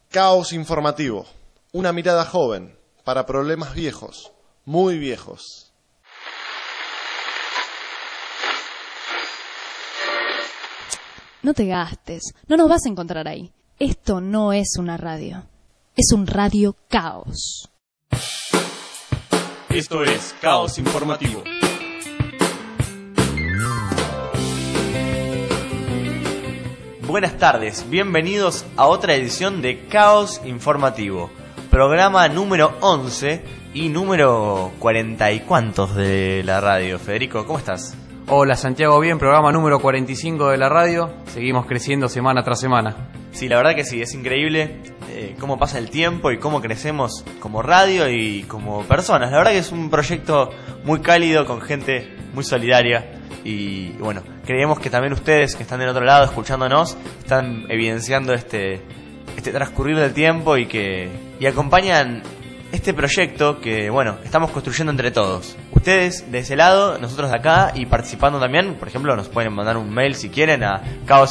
Caos informativo, una mirada joven para problemas viejos, muy viejos. No te gastes, no nos vas a encontrar ahí. Esto no es una radio, es un radio caos. Esto es Caos Informativo. Buenas tardes, bienvenidos a otra edición de Caos Informativo, programa número 11 y número 40 y cuantos de la radio. Federico, ¿cómo estás? Hola Santiago, bien, programa número 45 de la radio, seguimos creciendo semana tras semana. Sí, la verdad que sí, es increíble cómo pasa el tiempo y cómo crecemos como radio y como personas. La verdad que es un proyecto muy cálido, con gente muy solidaria. Y bueno, creemos que también ustedes que están del otro lado escuchándonos están evidenciando este transcurrir del tiempo y acompañan este proyecto que, bueno, estamos construyendo entre todos. Ustedes de ese lado, nosotros de acá, y participando también. Por ejemplo, nos pueden mandar un mail si quieren a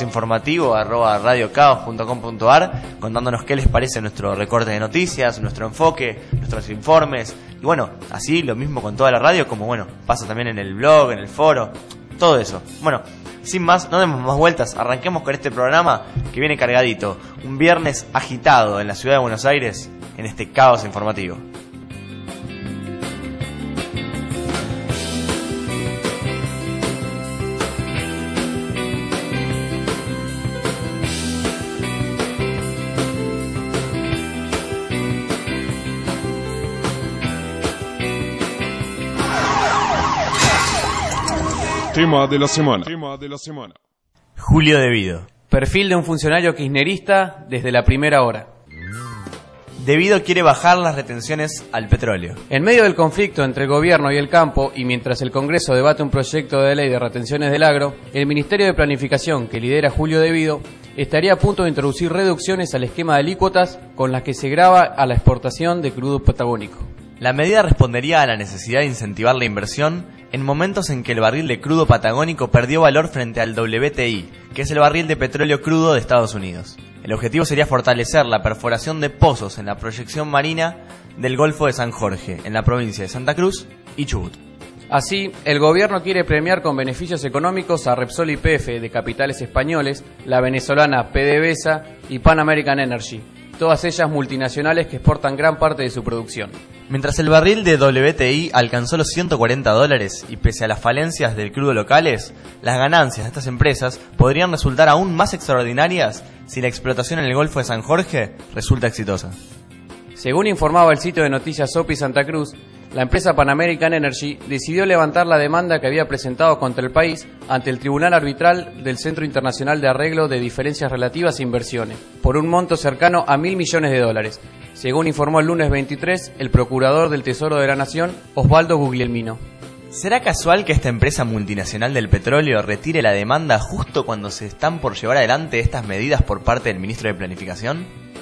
caosinformativo@radiocaos.com.ar contándonos qué les parece nuestro recorte de noticias, nuestro enfoque, nuestros informes. Y bueno, así lo mismo con toda la radio, como bueno, pasa también en el blog, en el foro, todo eso. Bueno, sin más, no demos más vueltas, arranquemos con este programa que viene cargadito. Un viernes agitado en la ciudad de Buenos Aires, en este Caos Informativo. Tema de la semana. Julio Devido. Perfil de un funcionario kirchnerista desde la primera hora. Devido quiere bajar las retenciones al petróleo. En medio del conflicto entre el gobierno y el campo, y mientras el Congreso debate un proyecto de ley de retenciones del agro, el Ministerio de Planificación, que lidera Julio Devido, estaría a punto de introducir reducciones al esquema de alícuotas con las que se grava a la exportación de crudo patagónico. La medida respondería a la necesidad de incentivar la inversión en momentos en que el barril de crudo patagónico perdió valor frente al WTI, que es el barril de petróleo crudo de Estados Unidos. El objetivo sería fortalecer la perforación de pozos en la proyección marina del Golfo de San Jorge, en la provincia de Santa Cruz y Chubut. Así, el gobierno quiere premiar con beneficios económicos a Repsol YPF de capitales españoles, la venezolana PDVSA y Pan American Energy, todas ellas multinacionales que exportan gran parte de su producción. Mientras el barril de WTI alcanzó los $140 y pese a las falencias del crudo locales, las ganancias de estas empresas podrían resultar aún más extraordinarias si la explotación en el Golfo de San Jorge resulta exitosa. Según informaba el sitio de noticias OPI Santa Cruz, la empresa Pan American Energy decidió levantar la demanda que había presentado contra el país ante el Tribunal Arbitral del Centro Internacional de Arreglo de Diferencias Relativas e Inversiones, por un monto cercano a $1.000 millones, según informó el lunes 23 el Procurador del Tesoro de la Nación, Osvaldo Guglielmino. ¿Será casual que esta empresa multinacional del petróleo retire la demanda justo cuando se están por llevar adelante estas medidas por parte del Ministro de Planificación?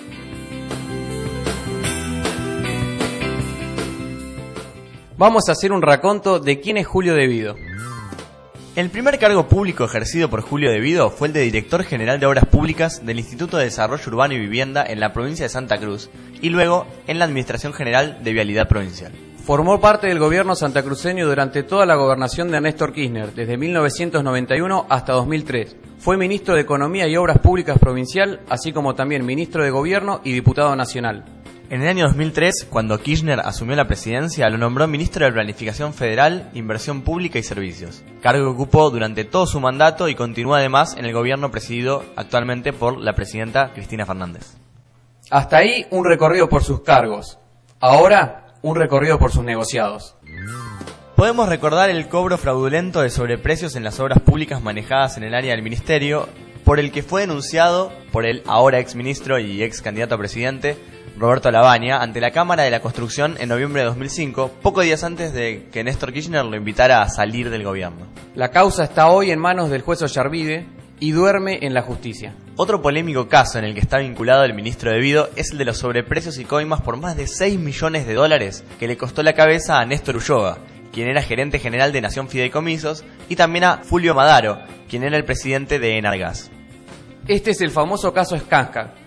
Vamos a hacer un raconto de quién es Julio Devido. El primer cargo público ejercido por Julio Devido fue el de Director General de Obras Públicas del Instituto de Desarrollo Urbano y Vivienda en la provincia de Santa Cruz y luego en la Administración General de Vialidad Provincial. Formó parte del gobierno santacruceño durante toda la gobernación de Néstor Kirchner, desde 1991 hasta 2003. Fue ministro de Economía y Obras Públicas provincial, así como también ministro de Gobierno y diputado nacional. En el año 2003, cuando Kirchner asumió la presidencia, lo nombró ministro de Planificación Federal, Inversión Pública y Servicios, cargo que ocupó durante todo su mandato y continúa además en el gobierno presidido actualmente por la presidenta Cristina Fernández. Hasta ahí un recorrido por sus cargos. Ahora, un recorrido por sus negociados. Podemos recordar el cobro fraudulento de sobreprecios en las obras públicas manejadas en el área del ministerio, por el que fue denunciado por el ahora exministro y ex candidato a presidente Roberto Lavagna ante la Cámara de la Construcción en noviembre de 2005, pocos días antes de que Néstor Kirchner lo invitara a salir del gobierno. La causa está hoy en manos del juez Ollarvide y duerme en la justicia. Otro polémico caso en el que está vinculado el ministro Devido es el de los sobreprecios y coimas por más de $6 millones que le costó la cabeza a Néstor Ulloa, quien era gerente general de Nación Fideicomisos, y también a Fulvio Madaro, quien era el presidente de Enargas. Este es el famoso caso Skanska,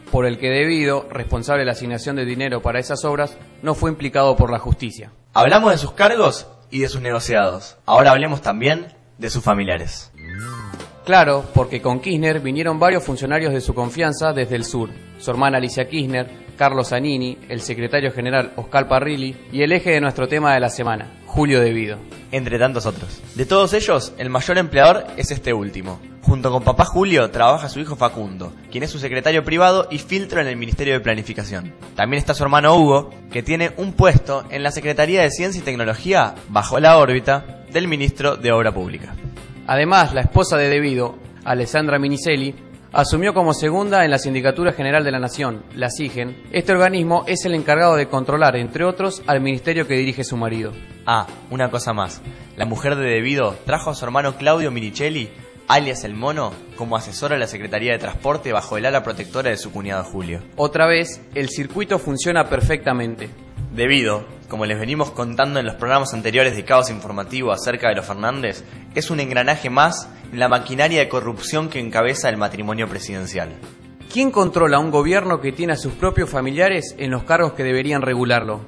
por el que Devido, responsable de la asignación de dinero para esas obras, no fue implicado por la justicia. Hablamos de sus cargos y de sus negociados. Ahora hablemos también de sus familiares. Claro, porque con Kirchner vinieron varios funcionarios de su confianza desde el sur. Su hermana Alicia Kirchner, Carlos Zanini, el secretario general Oscar Parrilli y el eje de nuestro tema de la semana, Julio Devido. Entre tantos otros. De todos ellos, el mayor empleador es este último. Junto con papá Julio trabaja su hijo Facundo, quien es su secretario privado y filtro en el Ministerio de Planificación. También está su hermano Hugo, que tiene un puesto en la Secretaría de Ciencia y Tecnología bajo la órbita del ministro de Obra Pública. Además, la esposa de Devido, Alessandra Minicelli, asumió como segunda en la Sindicatura General de la Nación, la SIGEN. Este organismo es el encargado de controlar, entre otros, al ministerio que dirige su marido. Ah, una cosa más. La mujer de Devido trajo a su hermano Claudio Minicelli, alias El Mono, como asesor a la Secretaría de Transporte bajo el ala protectora de su cuñado Julio. Otra vez, el circuito funciona perfectamente. Devido, como les venimos contando en los programas anteriores de Caos Informativo acerca de los Fernández, es un engranaje más en la maquinaria de corrupción que encabeza el matrimonio presidencial. ¿Quién controla un gobierno que tiene a sus propios familiares en los cargos que deberían regularlo?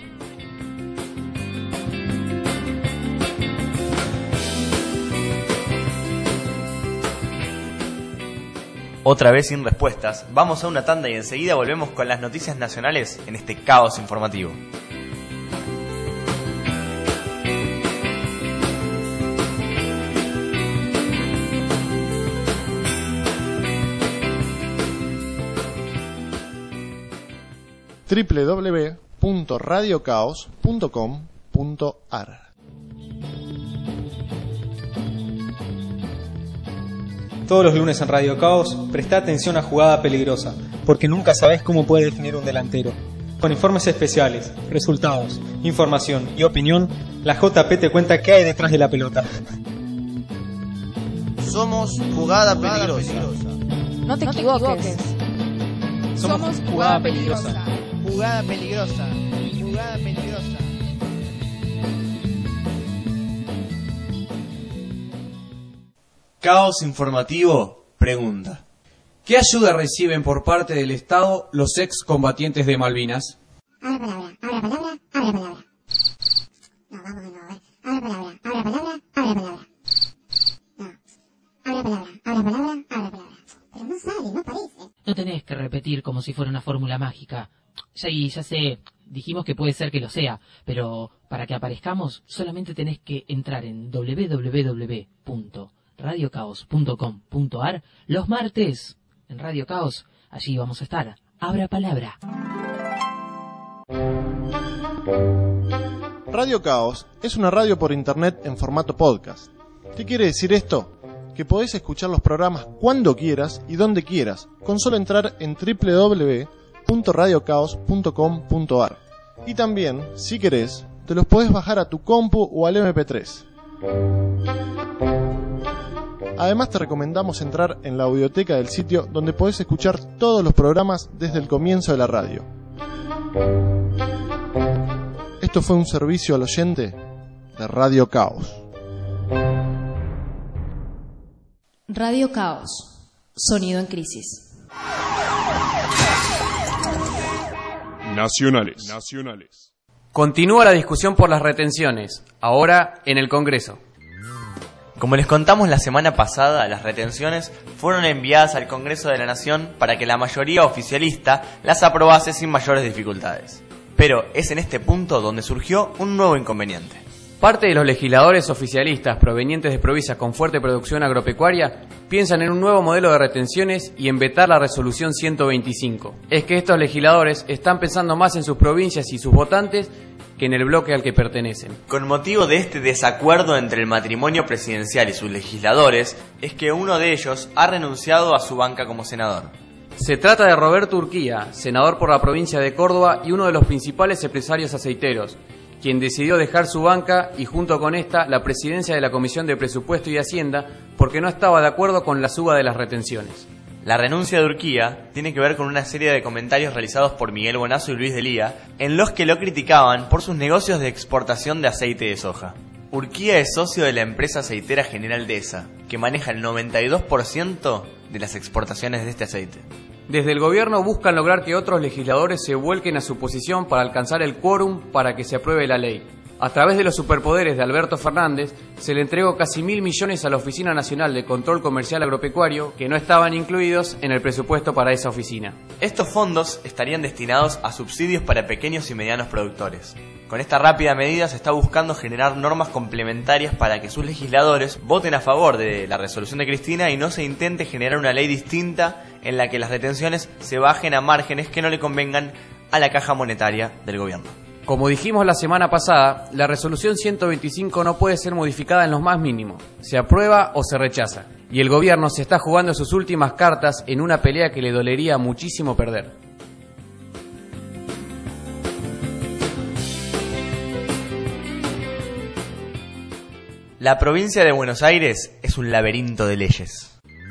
Otra vez sin respuestas, vamos a una tanda y enseguida volvemos con las noticias nacionales en este Caos Informativo. www.radiocaos.com.ar. Todos los lunes en Radio Caos, presta atención a Jugada Peligrosa, porque nunca sabes cómo puede definir un delantero. Con informes especiales, resultados, información y opinión, la JP te cuenta qué hay detrás de la pelota. Somos Jugada Peligrosa. No te equivoques. Somos Jugada Peligrosa. Jugada peligrosa. Jugada peligrosa. Caos Informativo pregunta: ¿qué ayuda reciben por parte del Estado los excombatientes de Malvinas? Abra palabra, abra palabra, abra palabra. No, vamos de nuevo, a ver. Abra palabra, abra palabra, abra palabra. No. Abra palabra, abra palabra, abra palabra. Pero no sale, no parece. No tenés que repetir como si fuera una fórmula mágica. Ya sé, dijimos que puede ser que lo sea, pero para que aparezcamos solamente tenés que entrar en www.radiocaos.com.ar los martes. En Radio Caos, allí vamos a estar. Abra palabra. Radio Caos es una radio por internet en formato podcast. ¿Qué quiere decir esto? Que podés escuchar los programas cuando quieras y donde quieras, con solo entrar en www.radiocaos.com.ar. Y también, si querés, te los podés bajar a tu compu o al MP3. Además te recomendamos entrar en la audioteca del sitio, donde podés escuchar todos los programas desde el comienzo de la radio. Esto fue un servicio al oyente de Radio Caos. Radio Caos. Sonido en crisis. Nacionales. Continúa la discusión por las retenciones, ahora en el Congreso. Como les contamos la semana pasada, las retenciones fueron enviadas al Congreso de la Nación para que la mayoría oficialista las aprobase sin mayores dificultades. Pero es en este punto donde surgió un nuevo inconveniente. Parte de los legisladores oficialistas provenientes de provincias con fuerte producción agropecuaria piensan en un nuevo modelo de retenciones y en vetar la resolución 125. Es que estos legisladores están pensando más en sus provincias y sus votantes que en el bloque al que pertenecen. Con motivo de este desacuerdo entre el matrimonio presidencial y sus legisladores, es que uno de ellos ha renunciado a su banca como senador. Se trata de Roberto Urquía, senador por la provincia de Córdoba y uno de los principales empresarios aceiteros, quien decidió dejar su banca y junto con esta la presidencia de la Comisión de Presupuesto y Hacienda porque no estaba de acuerdo con la suba de las retenciones. La renuncia de Urquía tiene que ver con una serie de comentarios realizados por Miguel Bonazo y Luis Delía, en los que lo criticaban por sus negocios de exportación de aceite de soja. Urquía es socio de la empresa aceitera General Deza, que maneja el 92% de las exportaciones de este aceite. Desde el gobierno buscan lograr que otros legisladores se vuelquen a su posición para alcanzar el quórum para que se apruebe la ley. A través de los superpoderes de Alberto Fernández, se le entregó casi 1.000 millones a la Oficina Nacional de Control Comercial Agropecuario, que no estaban incluidos en el presupuesto para esa oficina. Estos fondos estarían destinados a subsidios para pequeños y medianos productores. Con esta rápida medida se está buscando generar normas complementarias para que sus legisladores voten a favor de la resolución de Cristina y no se intente generar una ley distinta en la que las retenciones se bajen a márgenes que no le convengan a la caja monetaria del gobierno. Como dijimos la semana pasada, la resolución 125 no puede ser modificada en lo más mínimo. Se aprueba o se rechaza. Y el gobierno se está jugando sus últimas cartas en una pelea que le dolería muchísimo perder. La provincia de Buenos Aires es un laberinto de leyes.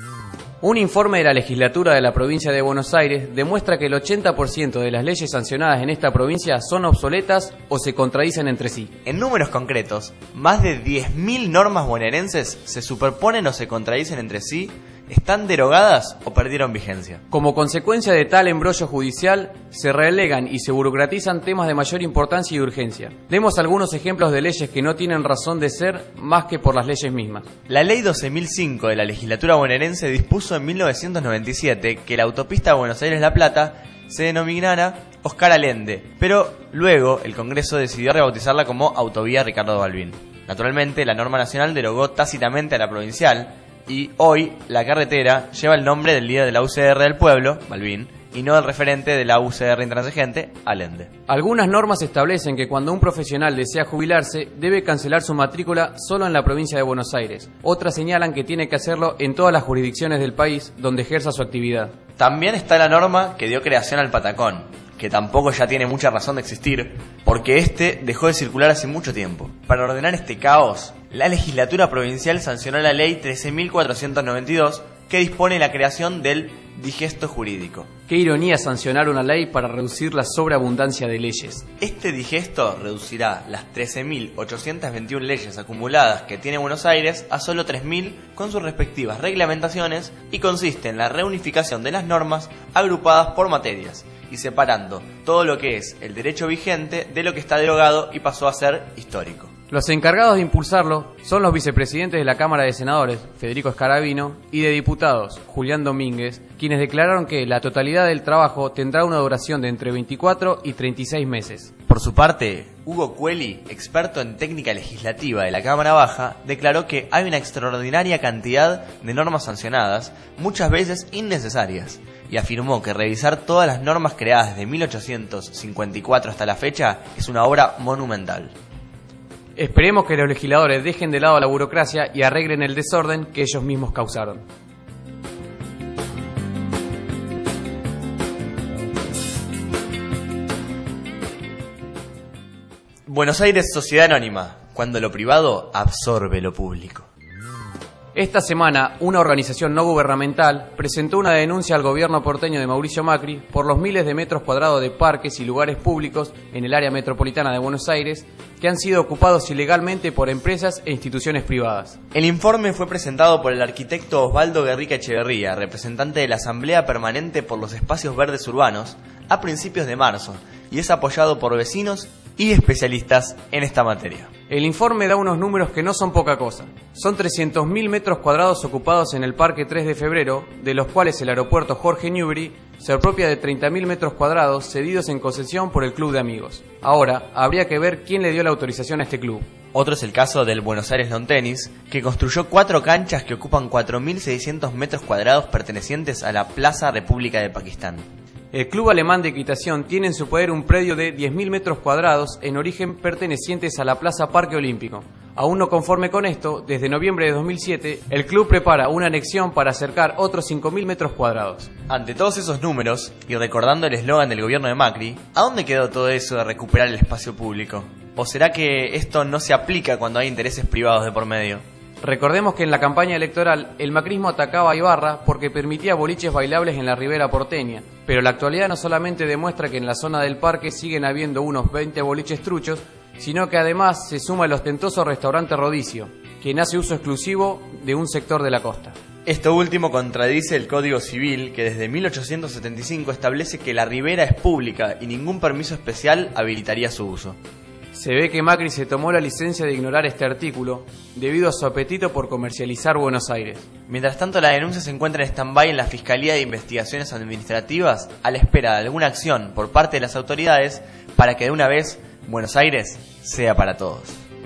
Un informe de la legislatura de la provincia de Buenos Aires demuestra que el 80% de las leyes sancionadas en esta provincia son obsoletas o se contradicen entre sí. En números concretos, más de 10.000 normas bonaerenses se superponen o se contradicen entre sí, están derogadas o perdieron vigencia. Como consecuencia de tal embrollo judicial, se relegan y se burocratizan temas de mayor importancia y urgencia. Demos algunos ejemplos de leyes que no tienen razón de ser más que por las leyes mismas. La ley 12.005 de la legislatura bonaerense dispuso en 1997 que la autopista Buenos Aires-La Plata se denominara Oscar Allende, pero luego el Congreso decidió rebautizarla como Autovía Ricardo Balbín. Naturalmente, la norma nacional derogó tácitamente a la provincial, y hoy la carretera lleva el nombre del líder de la UCR del pueblo, Balbín, y no del referente de la UCR intransigente, Allende. Algunas normas establecen que cuando un profesional desea jubilarse, debe cancelar su matrícula solo en la provincia de Buenos Aires. Otras señalan que tiene que hacerlo en todas las jurisdicciones del país donde ejerza su actividad. También está la norma que dio creación al patacón, que tampoco ya tiene mucha razón de existir, porque este dejó de circular hace mucho tiempo. Para ordenar este caos, la legislatura provincial sancionó la ley 13.492, que dispone la creación del digesto jurídico. Qué ironía sancionar una ley para reducir la sobreabundancia de leyes. Este digesto reducirá las 13.821 leyes acumuladas que tiene Buenos Aires a solo 3.000 con sus respectivas reglamentaciones y consiste en la reunificación de las normas agrupadas por materias y separando todo lo que es el derecho vigente de lo que está derogado y pasó a ser histórico. Los encargados de impulsarlo son los vicepresidentes de la Cámara de Senadores, Federico Escarabino, y de Diputados, Julián Domínguez, quienes declararon que la totalidad del trabajo tendrá una duración de entre 24 y 36 meses. Por su parte, Hugo Cueli, experto en técnica legislativa de la Cámara Baja, declaró que hay una extraordinaria cantidad de normas sancionadas, muchas veces innecesarias, y afirmó que revisar todas las normas creadas desde 1854 hasta la fecha es una obra monumental. Esperemos que los legisladores dejen de lado la burocracia y arreglen el desorden que ellos mismos causaron. Buenos Aires, sociedad anónima, cuando lo privado absorbe lo público. Esta semana, una organización no gubernamental presentó una denuncia al gobierno porteño de Mauricio Macri por los miles de metros cuadrados de parques y lugares públicos en el área metropolitana de Buenos Aires que han sido ocupados ilegalmente por empresas e instituciones privadas. El informe fue presentado por el arquitecto Osvaldo Guerrica Echeverría, representante de la Asamblea Permanente por los Espacios Verdes Urbanos, a principios de marzo, y es apoyado por vecinos y especialistas en esta materia. El informe da unos números que no son poca cosa. Son 300.000 metros cuadrados ocupados en el Parque 3 de Febrero, de los cuales el aeropuerto Jorge Newbery se apropia de 30.000 metros cuadrados cedidos en concesión por el Club de Amigos. Ahora, habría que ver quién le dio la autorización a este club. Otro es el caso del Buenos Aires Lawn Tennis, que construyó 4 canchas que ocupan 4.600 metros cuadrados pertenecientes a la Plaza República de Pakistán. El Club Alemán de Equitación tiene en su poder un predio de 10.000 metros cuadrados en origen pertenecientes a la Plaza Parque Olímpico. Aún no conforme con esto, desde noviembre de 2007, el club prepara una anexión para acercar otros 5.000 metros cuadrados. Ante todos esos números, y recordando el eslogan del gobierno de Macri, ¿a dónde quedó todo eso de recuperar el espacio público? ¿O será que esto no se aplica cuando hay intereses privados de por medio? Recordemos que en la campaña electoral el macrismo atacaba a Ibarra porque permitía boliches bailables en la ribera porteña, pero la actualidad no solamente demuestra que en la zona del parque siguen habiendo unos 20 boliches truchos, sino que además se suma el ostentoso restaurante Rodicio, que hace uso exclusivo de un sector de la costa. Esto último contradice el Código Civil, que desde 1875 establece que la ribera es pública y ningún permiso especial habilitaría su uso. Se ve que Macri se tomó la licencia de ignorar este artículo debido a su apetito por comercializar Buenos Aires. Mientras tanto, la denuncia se encuentra en stand-by en la Fiscalía de Investigaciones Administrativas a la espera de alguna acción por parte de las autoridades para que de una vez Buenos Aires sea para todos.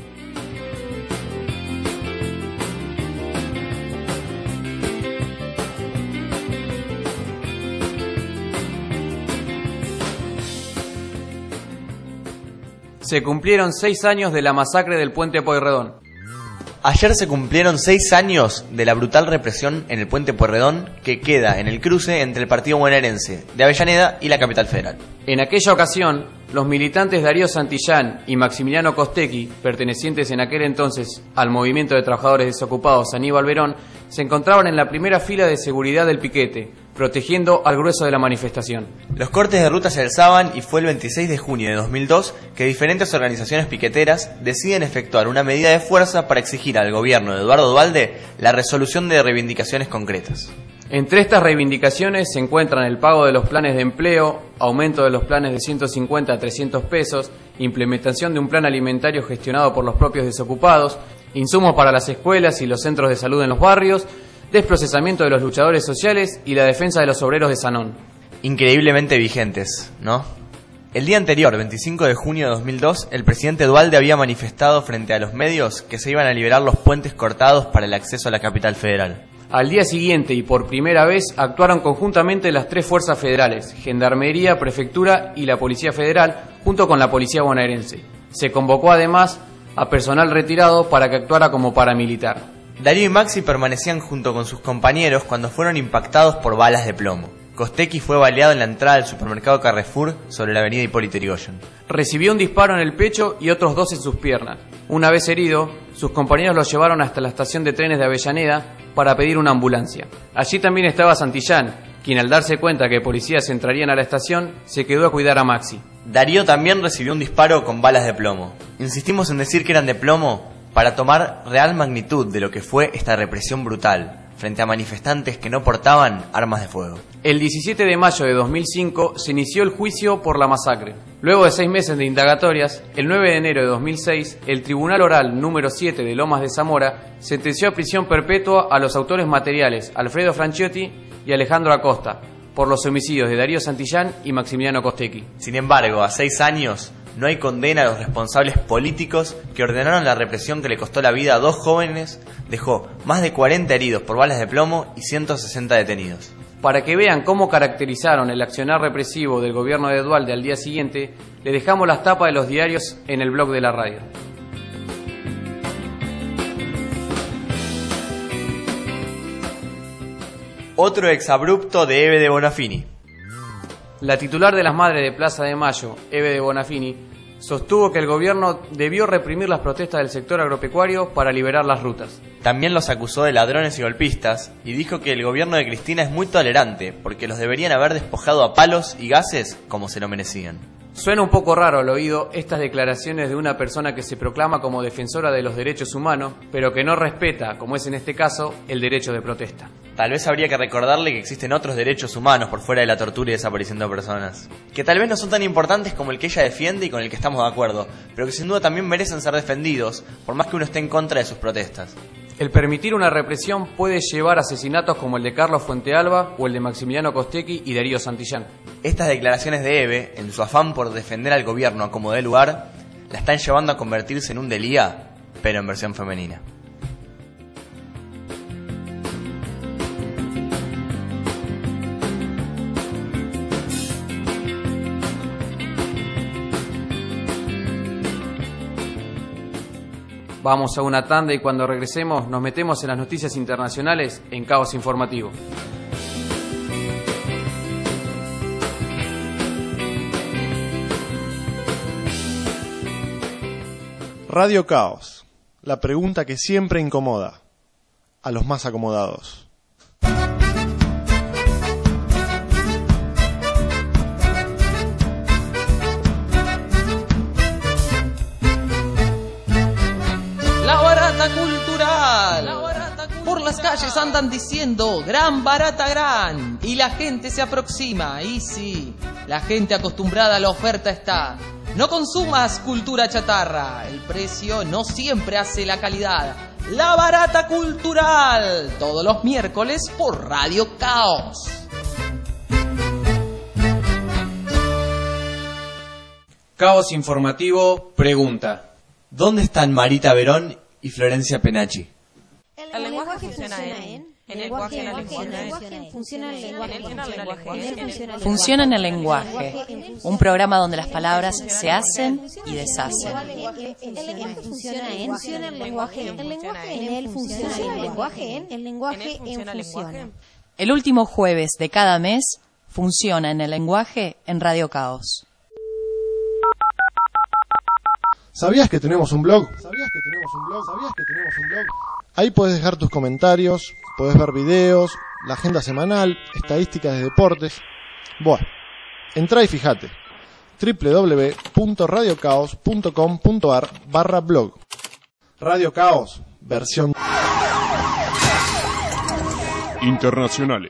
Se cumplieron 6 años de la masacre del Puente Pueyrredón. Ayer se cumplieron 6 años de la brutal represión en el Puente Pueyrredón, que queda en el cruce entre el partido bonaerense de Avellaneda y la Capital Federal. En aquella ocasión, los militantes Darío Santillán y Maximiliano Costecchi, pertenecientes en aquel entonces al Movimiento de Trabajadores Desocupados Aníbal Verón, se encontraban en la primera fila de seguridad del piquete, protegiendo al grueso de la manifestación. Los cortes de ruta se alzaban y fue el 26 de junio de 2002 que diferentes organizaciones piqueteras deciden efectuar una medida de fuerza para exigir al gobierno de Eduardo Duhalde la resolución de reivindicaciones concretas. Entre estas reivindicaciones se encuentran el pago de los planes de empleo, aumento de los planes de 150 a 300 pesos, implementación de un plan alimentario gestionado por los propios desocupados, insumos para las escuelas y los centros de salud en los barrios, desprocesamiento de los luchadores sociales y la defensa de los obreros de Sanón. Increíblemente vigentes, ¿no? El día anterior, 25 de junio de 2002, el presidente Duhalde había manifestado frente a los medios que se iban a liberar los puentes cortados para el acceso a la capital federal. Al día siguiente y por primera vez actuaron conjuntamente las 3 fuerzas federales, Gendarmería, Prefectura y la Policía Federal, junto con la Policía Bonaerense. Se convocó además a personal retirado para que actuara como paramilitar. Darío y Maxi permanecían junto con sus compañeros cuando fueron impactados por balas de plomo. Costecchi fue baleado en la entrada del supermercado Carrefour sobre la avenida Hipólito Yrigoyen. Recibió un disparo en el pecho y otros 2 en sus piernas. Una vez herido, sus compañeros lo llevaron hasta la estación de trenes de Avellaneda para pedir una ambulancia. Allí también estaba Santillán, quien al darse cuenta que policías entrarían a la estación, se quedó a cuidar a Maxi. Darío también recibió un disparo con balas de plomo. Insistimos en decir que eran de plomo para tomar real magnitud de lo que fue esta represión brutal frente a manifestantes que no portaban armas de fuego. El 17 de mayo de 2005 se inició el juicio por la masacre. Luego de 6 meses de indagatorias, el 9 de enero de 2006, el Tribunal Oral número 7 de Lomas de Zamora sentenció a prisión perpetua a los autores materiales Alfredo Franciotti y Alejandro Acosta por los homicidios de Darío Santillán y Maximiliano Costecchi. Sin embargo, a 6 años no hay condena a los responsables políticos que ordenaron la represión que le costó la vida a 2 jóvenes, dejó más de 40 heridos por balas de plomo y 160 detenidos. Para que vean cómo caracterizaron el accionar represivo del gobierno de Duhalde al día siguiente, le dejamos las tapas de los diarios en el blog de la radio. Otro exabrupto de Eve de Bonafini. La titular de las Madres de Plaza de Mayo, Eve de Bonafini, sostuvo que el gobierno debió reprimir las protestas del sector agropecuario para liberar las rutas. También los acusó de ladrones y golpistas y dijo que el gobierno de Cristina es muy tolerante porque los deberían haber despojado a palos y gases como se lo merecían. Suena un poco raro al oído estas declaraciones de una persona que se proclama como defensora de los derechos humanos, pero que no respeta, como es en este caso, el derecho de protesta. Tal vez habría que recordarle que existen otros derechos humanos por fuera de la tortura y desaparición de personas, que tal vez no son tan importantes como el que ella defiende y con el que estamos de acuerdo, pero que sin duda también merecen ser defendidos, por más que uno esté en contra de sus protestas. El permitir una represión puede llevar a asesinatos como el de Carlos Fuentealba o el de Maximiliano Costecchi y Darío Santillán. Estas declaraciones de Eve, en su afán por defender al gobierno a como dé lugar, la están llevando a convertirse en un Delía, pero en versión femenina. Vamos a una tanda y cuando regresemos nos metemos en las noticias internacionales en Caos Informativo. Radio Caos, la pregunta que siempre incomoda a los más acomodados. por las calles andan diciendo gran, barata, gran. Y la gente se aproxima, y sí, la gente acostumbrada a la oferta está. No consumas cultura chatarra, el precio no siempre hace la calidad. La barata cultural, todos los miércoles por Radio Caos. Caos Informativo pregunta: ¿dónde están Marita Verón y Florencia Penachi? El lenguaje funciona en el lenguaje funciona en el lenguaje, un programa donde las palabras se hacen y deshacen. El lenguaje funciona en el lenguaje funciona. El último jueves de cada mes funciona en el lenguaje en Radio Caos. ¿Sabías que tenemos un blog? Ahí puedes dejar tus comentarios, puedes ver videos, la agenda semanal, estadísticas de deportes. Bueno, entrá y fíjate. www.radiocaos.com.ar/blog. Radio Caos, versión internacionales.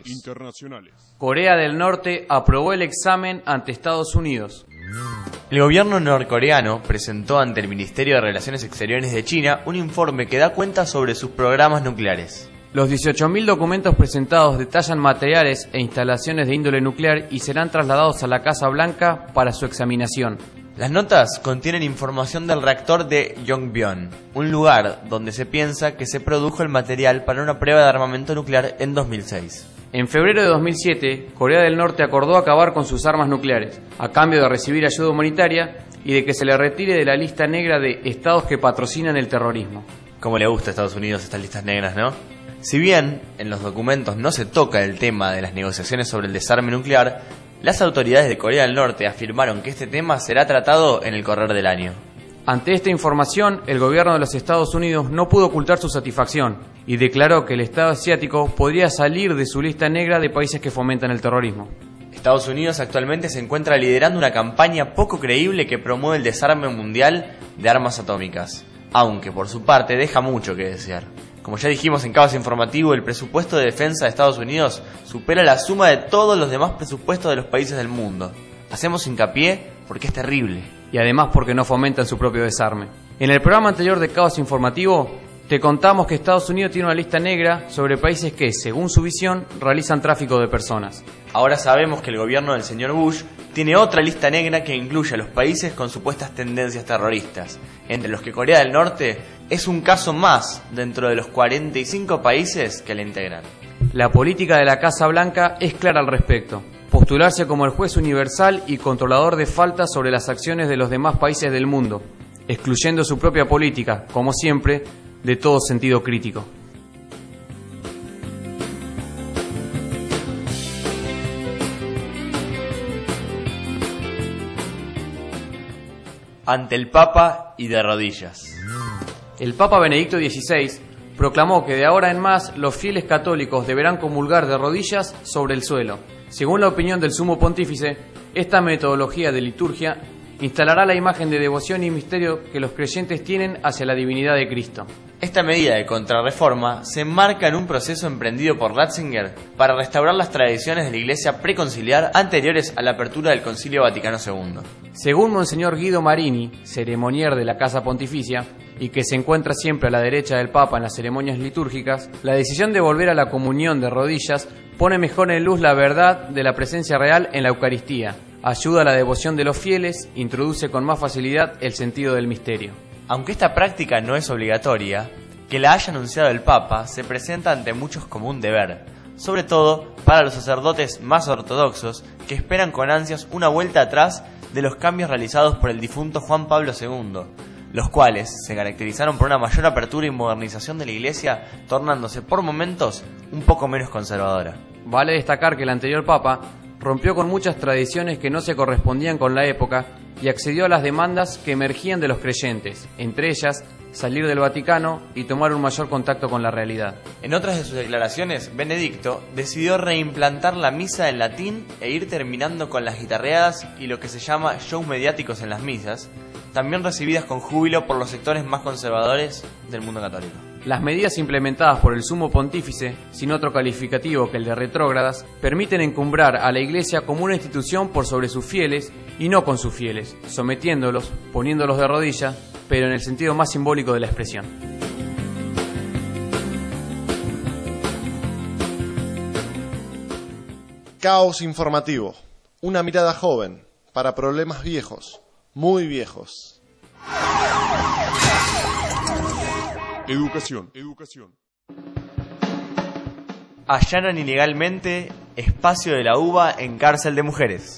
Corea del Norte aprobó el examen ante Estados Unidos. El gobierno norcoreano presentó ante el Ministerio de Relaciones Exteriores de China un informe que da cuenta sobre sus programas nucleares. Los 18.000 documentos presentados detallan materiales e instalaciones de índole nuclear y serán trasladados a la Casa Blanca para su examinación. Las notas contienen información del reactor de Yongbyon, un lugar donde se piensa que se produjo el material para una prueba de armamento nuclear en 2006. En febrero de 2007, Corea del Norte acordó acabar con sus armas nucleares, a cambio de recibir ayuda humanitaria y de que se le retire de la lista negra de estados que patrocinan el terrorismo. Como le gusta a Estados Unidos estas listas negras, ¿no? Si bien en los documentos no se toca el tema de las negociaciones sobre el desarme nuclear, las autoridades de Corea del Norte afirmaron que este tema será tratado en el correr del año. Ante esta información, el gobierno de los Estados Unidos no pudo ocultar su satisfacción y declaró que el Estado asiático podría salir de su lista negra de países que fomentan el terrorismo. Estados Unidos actualmente se encuentra liderando una campaña poco creíble que promueve el desarme mundial de armas atómicas, aunque por su parte deja mucho que desear. Como ya dijimos en Caos Informativo, el presupuesto de defensa de Estados Unidos supera la suma de todos los demás presupuestos de los países del mundo. Hacemos hincapié porque es terrible. Y además porque no fomentan su propio desarme. En el programa anterior de Caos Informativo, te contamos que Estados Unidos tiene una lista negra sobre países que, según su visión, realizan tráfico de personas. Ahora sabemos que el gobierno del señor Bush tiene otra lista negra que incluye a los países con supuestas tendencias terroristas, entre los que Corea del Norte es un caso más dentro de los 45 países que la integran. La política de la Casa Blanca es clara al respecto: postularse como el juez universal y controlador de faltas sobre las acciones de los demás países del mundo, excluyendo su propia política, como siempre, de todo sentido crítico. Ante el Papa y de rodillas. El Papa Benedicto XVI proclamó que de ahora en más los fieles católicos deberán comulgar de rodillas sobre el suelo. Según la opinión del Sumo Pontífice, esta metodología de liturgia instalará la imagen de devoción y misterio que los creyentes tienen hacia la divinidad de Cristo. Esta medida de contrarreforma se enmarca en un proceso emprendido por Ratzinger para restaurar las tradiciones de la Iglesia preconciliar anteriores a la apertura del Concilio Vaticano II. Según Monseñor Guido Marini, ceremonier de la Casa Pontificia, y que se encuentra siempre a la derecha del Papa en las ceremonias litúrgicas, la decisión de volver a la comunión de rodillas pone mejor en luz la verdad de la presencia real en la Eucaristía, ayuda a la devoción de los fieles, introduce con más facilidad el sentido del misterio. Aunque esta práctica no es obligatoria, que la haya anunciado el Papa se presenta ante muchos como un deber, sobre todo para los sacerdotes más ortodoxos que esperan con ansias una vuelta atrás de los cambios realizados por el difunto Juan Pablo II, los cuales se caracterizaron por una mayor apertura y modernización de la Iglesia, tornándose por momentos un poco menos conservadora. Vale destacar que el anterior Papa rompió con muchas tradiciones que no se correspondían con la época y accedió a las demandas que emergían de los creyentes, entre ellas salir del Vaticano y tomar un mayor contacto con la realidad. En otras de sus declaraciones, Benedicto decidió reimplantar la misa en latín e ir terminando con las guitarreadas y lo que se llama shows mediáticos en las misas, también recibidas con júbilo por los sectores más conservadores del mundo católico. Las medidas implementadas por el Sumo Pontífice, sin otro calificativo que el de retrógradas, permiten encumbrar a la Iglesia como una institución por sobre sus fieles y no con sus fieles, sometiéndolos, poniéndolos de rodillas, pero en el sentido más simbólico de la expresión. Caos informativo. Una mirada joven para problemas viejos, muy viejos. Educación. Allanan ilegalmente espacio de la UBA en cárcel de mujeres.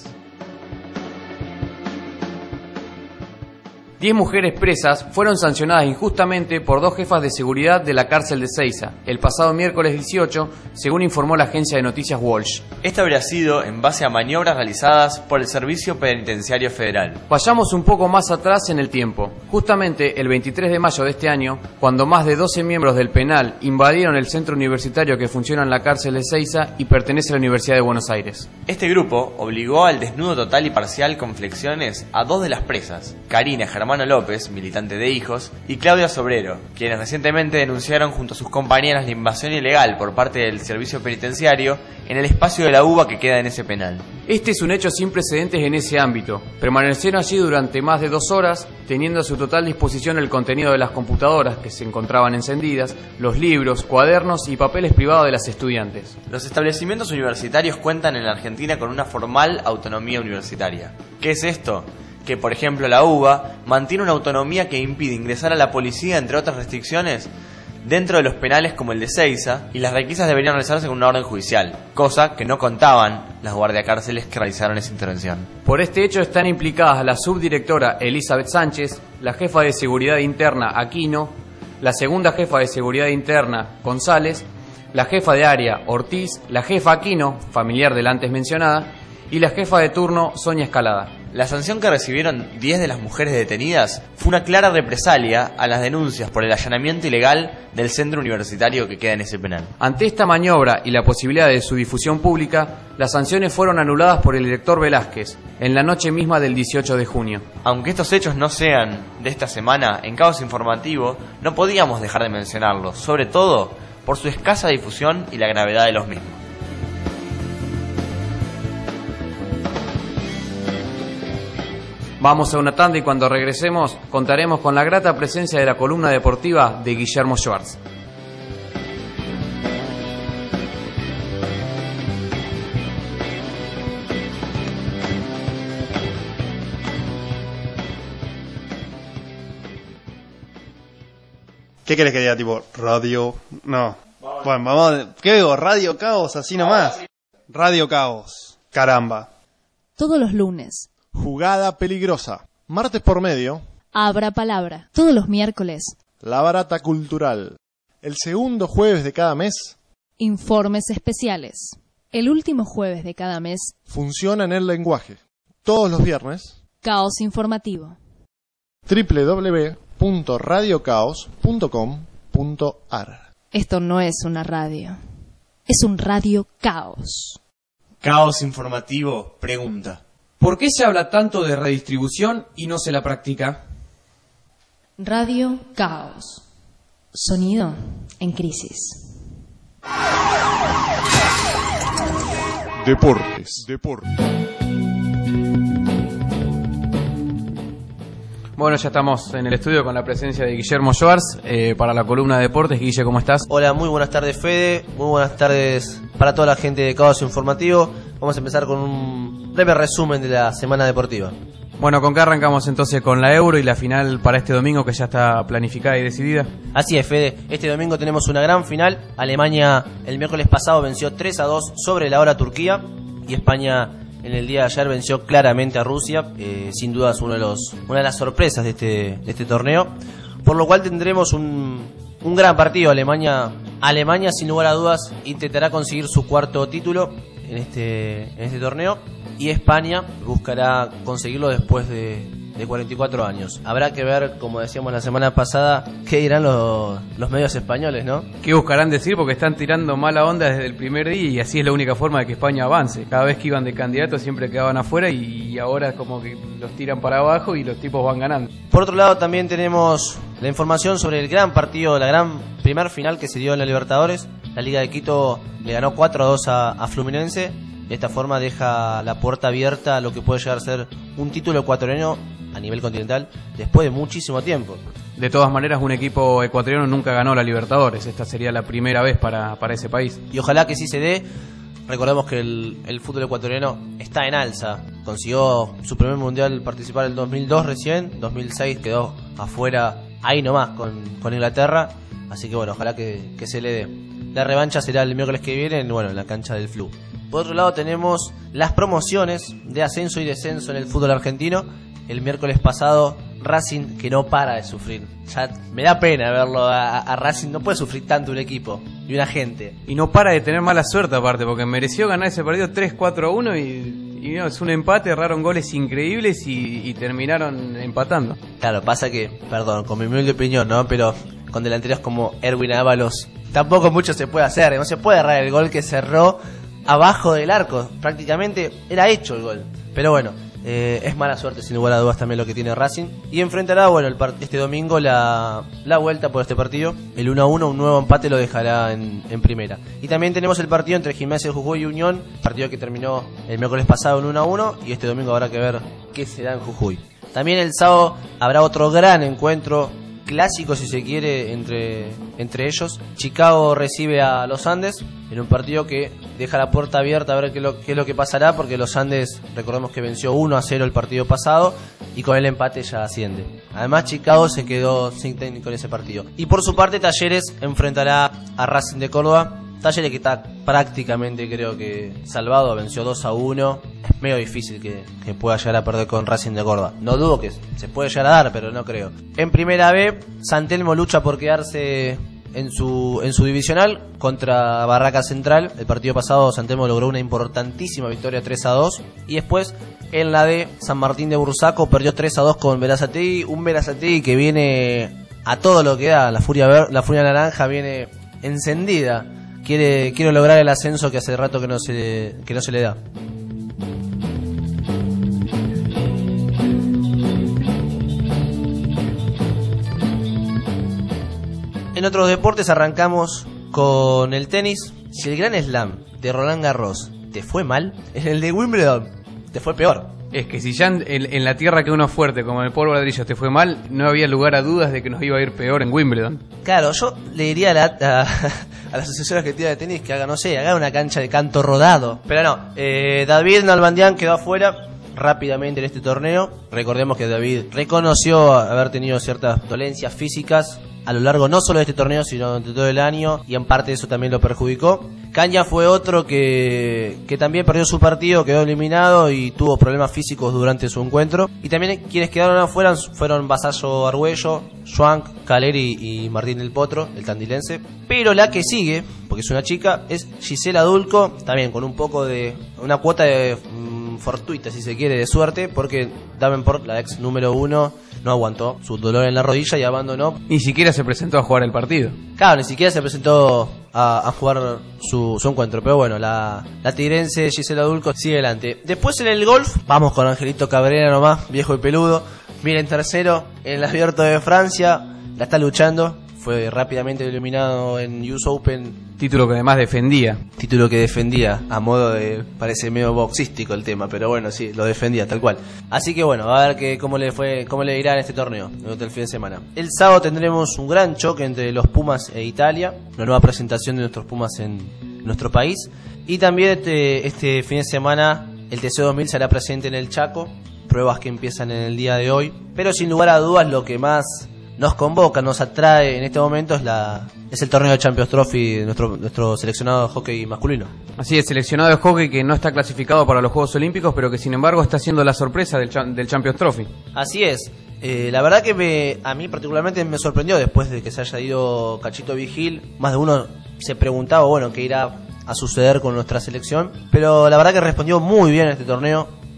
10 mujeres presas fueron sancionadas injustamente por 2 jefas de seguridad de la cárcel de Seiza el pasado miércoles 18, según informó la agencia de noticias Walsh. Esto habría sido en base a maniobras realizadas por el Servicio Penitenciario Federal. Vayamos un poco más atrás en el tiempo. Justamente el 23 de mayo de este año, cuando más de 12 miembros del penal invadieron el centro universitario que funciona en la cárcel de Seiza y pertenece a la Universidad de Buenos Aires. Este grupo obligó al desnudo total y parcial con flexiones a 2 de las presas, Karina Germano López, militante de Hijos, y Claudia Sobrero, quienes recientemente denunciaron junto a sus compañeras la invasión ilegal por parte del servicio penitenciario en el espacio de la UBA que queda en ese penal. Este es un hecho sin precedentes en ese ámbito. Permanecieron allí durante más de 2 horas, teniendo a su total disposición el contenido de las computadoras que se encontraban encendidas, los libros, cuadernos y papeles privados de las estudiantes. Los establecimientos universitarios cuentan en la Argentina con una formal autonomía universitaria. ¿Qué es esto? Que, por ejemplo, la UBA mantiene una autonomía que impide ingresar a la policía, entre otras restricciones, dentro de los penales como el de Seiza, y las requisas deberían realizarse con una orden judicial, cosa que no contaban las guardiacárceles que realizaron esa intervención. Por este hecho están implicadas la subdirectora Elizabeth Sánchez, la jefa de seguridad interna Aquino, la segunda jefa de seguridad interna González, la jefa de área Ortiz, la jefa Aquino, familiar de la antes mencionada, y la jefa de turno Sonia Escalada. La sanción que recibieron 10 de las mujeres detenidas fue una clara represalia a las denuncias por el allanamiento ilegal del centro universitario que queda en ese penal. Ante esta maniobra y la posibilidad de su difusión pública, las sanciones fueron anuladas por el director Velázquez en la noche misma del 18 de junio. Aunque estos hechos no sean de esta semana, en Caos Informativo no podíamos dejar de mencionarlos, sobre todo por su escasa difusión y la gravedad de los mismos. Vamos a una tanda y cuando regresemos contaremos con la grata presencia de la columna deportiva de Guillermo Schwartz. ¿Qué querés que diga? Tipo, radio... No. Bueno, vamos... ¿Qué digo? Radio Caos, así nomás. Radio Caos. Caramba. Todos los lunes. Jugada peligrosa. Martes por medio. Abra palabra. Todos los miércoles. La barata cultural. El segundo jueves de cada mes. Informes especiales. El último jueves de cada mes. Funciona en el lenguaje. Todos los viernes. Caos informativo. www.radiocaos.com.ar. Esto no es una radio. Es un radio caos. Caos informativo pregunta: ¿por qué se habla tanto de redistribución y no se la practica? Radio Caos. Sonido en crisis. Deportes. Bueno, ya estamos en el estudio con la presencia de Guillermo Schwartz para la columna de deportes. Guille, ¿cómo estás? Hola, muy buenas tardes, Fede. Muy buenas tardes para toda la gente de Caos Informativo. Vamos a empezar con un breve resumen de la semana deportiva. Bueno, ¿con qué arrancamos entonces? Con la Euro y la final para este domingo que ya está planificada y decidida. Así es, Fede. Este domingo tenemos una gran final. Alemania el miércoles pasado venció 3-2 sobre la hora Turquía, y España en el día de ayer venció claramente a Rusia. Sin duda es una de las sorpresas de este torneo, por lo cual tendremos un gran partido. Alemania sin lugar a dudas intentará conseguir su cuarto título en este torneo, y España buscará conseguirlo después de de 44 años. Habrá que ver, como decíamos la semana pasada, qué dirán los medios españoles, ¿no? ¿Qué buscarán decir? Porque están tirando mala onda desde el primer día y así es la única forma de que España avance. Cada vez que iban de candidatos siempre quedaban afuera y ahora como que los tiran para abajo y los tipos van ganando. Por otro lado también tenemos la información sobre el gran partido, la gran primer final que se dio en la Libertadores. La Liga de Quito le ganó 4-2 a Fluminense. De esta forma deja la puerta abierta a lo que puede llegar a ser un título ecuatoriano a nivel continental después de muchísimo tiempo. De todas maneras, un equipo ecuatoriano nunca ganó la Libertadores. Esta sería la primera vez para ese país. Y ojalá que sí se dé. Recordemos que el fútbol ecuatoriano está en alza. Consiguió su primer mundial participar en el 2002 recién. 2006 quedó afuera ahí nomás con Inglaterra. Así que bueno, ojalá que se le dé. La revancha será el miércoles que viene en la cancha del Flu. Por otro lado tenemos las promociones de ascenso y descenso en el fútbol argentino. El miércoles pasado Racing, que no para de sufrir. Ya me da pena verlo a Racing, no puede sufrir tanto un equipo y una gente. Y no para de tener mala suerte aparte, porque mereció ganar ese partido 3-4-1 y no, es un empate, erraron goles increíbles y terminaron empatando. Claro, pasa que, perdón, con mi humilde opinión, ¿no? Pero con delanteros como Erwin Ábalos tampoco mucho se puede hacer, no se puede errar el gol que cerró abajo del arco, prácticamente era hecho el gol. Pero bueno, es mala suerte sin lugar a dudas también lo que tiene Racing. Y enfrentará, este domingo la vuelta por este partido. El 1-1, un nuevo empate lo dejará en primera. Y también tenemos el partido entre Gimnasia de Jujuy y Unión, partido que terminó el miércoles pasado en 1-1. Y este domingo habrá que ver qué se da en Jujuy. También el sábado habrá otro gran encuentro clásico, si se quiere, entre ellos. Chicago recibe a los Andes en un partido que deja la puerta abierta a ver qué es lo que pasará, porque los Andes, recordemos que venció 1-0 el partido pasado y con el empate ya asciende. Además, Chicago se quedó sin técnico en ese partido. Y por su parte, Talleres enfrentará a Racing de Córdoba. Talleres que está prácticamente, creo que salvado, venció 2-1. Es medio difícil que pueda llegar a perder con Racing de Córdoba. No dudo que se puede llegar a dar, pero no creo. En primera B, San Telmo lucha por quedarse en su divisional contra Barraca Central. El partido pasado San Telmo logró una importantísima victoria 3-2. Y después, en la D, San Martín de Bursaco perdió 3-2 con Berazategui. Un Berazategui que viene a todo lo que da. La furia naranja viene encendida. Quiere lograr el ascenso que hace rato que no se le da. En otros deportes arrancamos con el tenis. Si el Gran Slam de Roland Garros te fue mal, en el de Wimbledon te fue peor. Es que si ya en la tierra que uno es fuerte, como en el polvo ladrillo, te fue mal, no había lugar a dudas de que nos iba a ir peor en Wimbledon. Claro, yo le diría a la Asociación Argentina de Tenis que haga una cancha de canto rodado. Pero no, David Nalbandian quedó afuera rápidamente en este torneo. Recordemos que David reconoció haber tenido ciertas dolencias físicas a lo largo no solo de este torneo, sino de todo el año, y en parte eso también lo perjudicó. Caña fue otro que también perdió su partido, quedó eliminado y tuvo problemas físicos durante su encuentro. Y también quienes quedaron afuera fueron Vasallo Argüello, Schwank, Caleri y Martín del Potro, el tandilense. Pero la que sigue, porque es una chica, es Gisela Dulco, también con un poco de una cuota de fortuita, si se quiere, de suerte, porque Davenport, la ex número 1, no aguantó su dolor en la rodilla y abandonó. Ni siquiera se presentó a jugar el partido. Claro, ni siquiera se presentó a jugar su encuentro. Pero bueno, la tigrense Gisela Dulco sigue adelante. Después en el golf, vamos con Angelito Cabrera nomás, viejo y peludo. Viene en tercero en el Abierto de Francia, la está luchando. Fue rápidamente eliminado en US Open. Título que además defendía. Título que defendía, a modo de... Parece medio boxístico el tema, pero bueno, sí, lo defendía, tal cual. Así que bueno, a ver cómo le irá en este torneo durante el fin de semana. El sábado tendremos un gran choque entre los Pumas e Italia. Una nueva presentación de nuestros Pumas en nuestro país. Y también este fin de semana el TC2000 será presente en el Chaco. Pruebas que empiezan en el día de hoy. Pero sin lugar a dudas lo que más nos convoca, nos atrae en este momento es el torneo de Champions Trophy de nuestro seleccionado de hockey masculino. Así es, seleccionado de hockey que no está clasificado para los Juegos Olímpicos, pero que sin embargo está siendo la sorpresa del Champions Trophy. Así es. La verdad que a mí particularmente me sorprendió después de que se haya ido Cachito Vigil. Más de uno se preguntaba, bueno, qué irá a suceder con nuestra selección. Pero la verdad que respondió muy bien en este torneo.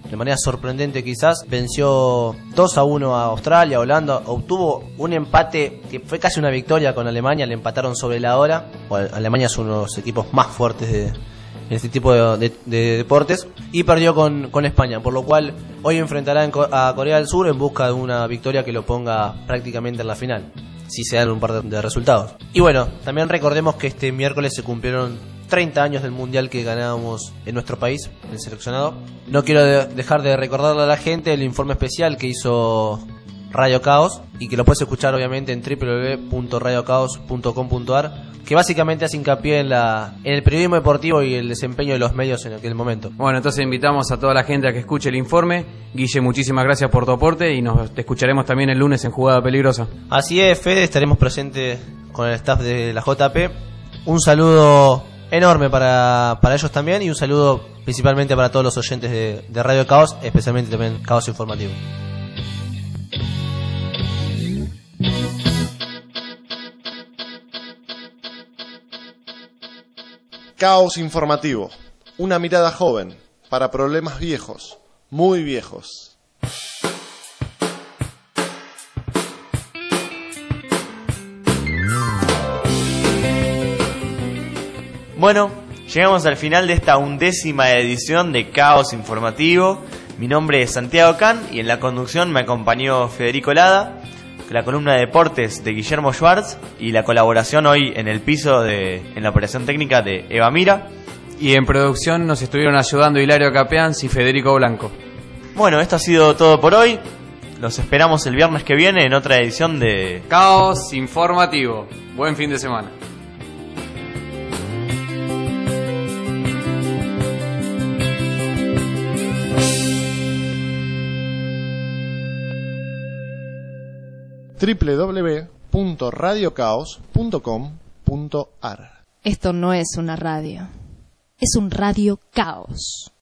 de manera sorprendente quizás, venció 2-1 a Australia, Holanda, obtuvo un empate que fue casi una victoria con Alemania, le empataron sobre la hora. Alemania es uno de los equipos más fuertes en este tipo de deportes, y perdió con España, por lo cual hoy enfrentará a Corea del Sur en busca de una victoria que lo ponga prácticamente en la final, si se dan un par de resultados. Y bueno, también recordemos que este miércoles se cumplieron 30 años del mundial que ganábamos en nuestro país, el seleccionado. No quiero dejar de recordarle a la gente el informe especial que hizo Radio Caos, y que lo puedes escuchar obviamente en www.radiocaos.com.ar, que básicamente hace hincapié en el periodismo deportivo y el desempeño de los medios en aquel momento. Bueno, entonces invitamos a toda la gente a que escuche el informe. Guille, muchísimas gracias por tu aporte, y te escucharemos también el lunes en Jugada Peligrosa. Así es, Fede, estaremos presentes con el staff de la JP. Un saludo enorme para ellos también, y un saludo principalmente para todos los oyentes de Radio Caos, especialmente también Caos Informativo. Caos Informativo, una mirada joven para problemas viejos, muy viejos. Bueno, llegamos al final de esta 11ª edición de Caos Informativo. Mi nombre es Santiago Can y en la conducción me acompañó Federico Lada, la columna de deportes de Guillermo Schwartz y la colaboración hoy en el piso en la operación técnica de Eva Mira. Y en producción nos estuvieron ayudando Hilario Capeans y Federico Blanco. Bueno, esto ha sido todo por hoy. Los esperamos el viernes que viene en otra edición de Caos Informativo. Buen fin de semana. www.radiocaos.com.ar. Esto no es una radio, es un radio caos.